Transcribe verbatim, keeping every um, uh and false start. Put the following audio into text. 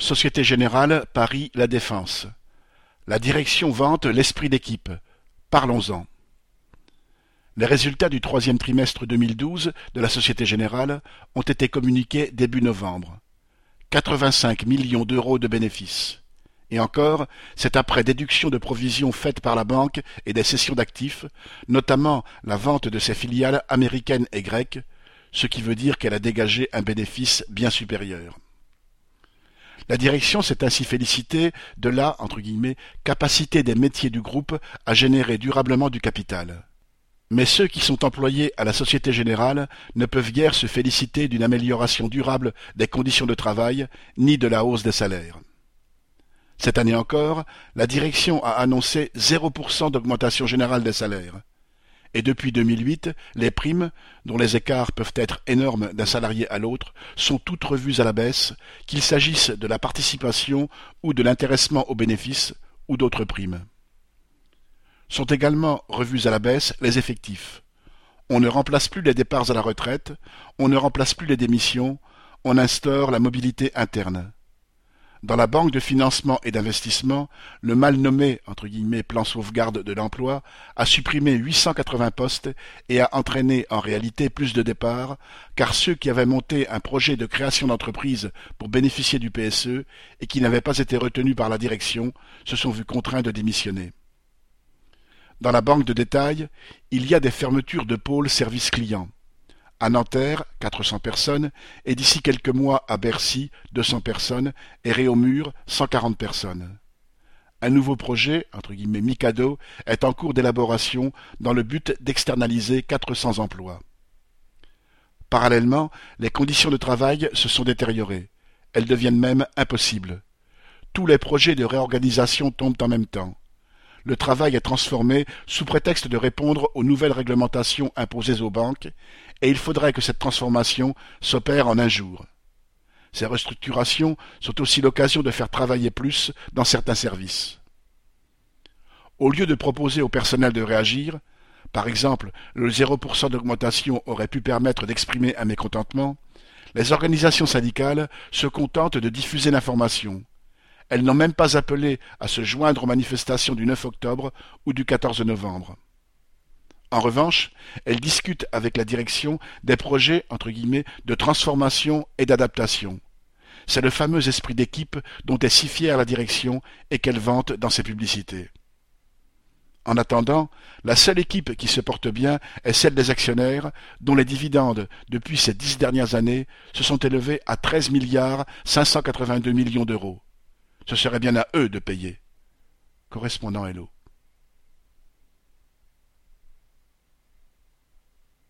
Société Générale, Paris La Défense. La direction vante l'esprit d'équipe. Parlons-en. Les résultats du troisième trimestre deux mille douze de la Société Générale ont été communiqués début novembre. quatre-vingt-cinq millions d'euros de bénéfices. Et encore, c'est après déduction de provisions faites par la banque et des cessions d'actifs, notamment la vente de ses filiales américaines et grecques, ce qui veut dire qu'elle a dégagé un bénéfice bien supérieur. La direction s'est ainsi félicitée de la entre guillemets, capacité des métiers du groupe à générer durablement du capital. Mais ceux qui sont employés à la Société Générale ne peuvent guère se féliciter d'une amélioration durable des conditions de travail, ni de la hausse des salaires. Cette année encore, la direction a annoncé zéro pour cent d'augmentation générale des salaires. Et depuis deux mille huit, les primes, dont les écarts peuvent être énormes d'un salarié à l'autre, sont toutes revues à la baisse, qu'il s'agisse de la participation ou de l'intéressement aux bénéfices ou d'autres primes. Sont également revus à la baisse les effectifs. On ne remplace plus les départs à la retraite, on ne remplace plus les démissions, on instaure la mobilité interne. Dans la banque de financement et d'investissement, le mal nommé entre guillemets, plan sauvegarde de l'emploi a supprimé huit cent quatre-vingts postes et a entraîné en réalité plus de départs, car ceux qui avaient monté un projet de création d'entreprise pour bénéficier du P S E et qui n'avaient pas été retenus par la direction se sont vus contraints de démissionner. Dans la banque de détail, il y a des fermetures de pôles service client. À Nanterre, quatre cents personnes, et d'ici quelques mois à Bercy, deux cents personnes, et Réaumur, cent quarante personnes. Un nouveau projet, entre guillemets Mikado, est en cours d'élaboration dans le but d'externaliser quatre cents emplois. Parallèlement, les conditions de travail se sont détériorées. Elles deviennent même impossibles. Tous les projets de réorganisation tombent en même temps. Le travail est transformé sous prétexte de répondre aux nouvelles réglementations imposées aux banques, et il faudrait que cette transformation s'opère en un jour. Ces restructurations sont aussi l'occasion de faire travailler plus dans certains services. Au lieu de proposer au personnel de réagir, par exemple, le zéro pour cent d'augmentation aurait pu permettre d'exprimer un mécontentement, les organisations syndicales se contentent de diffuser l'information. Elles n'ont même pas appelé à se joindre aux manifestations du neuf octobre ou du quatorze novembre. En revanche, elles discutent avec la direction des projets entre guillemets, de transformation et d'adaptation. C'est le fameux esprit d'équipe dont est si fière la direction et qu'elle vante dans ses publicités. En attendant, la seule équipe qui se porte bien est celle des actionnaires, dont les dividendes, depuis ces dix dernières années, se sont élevés à treize milliards cinq cent quatre-vingt-deux millions d'euros. Ce serait bien à eux de payer. Correspondant Hello.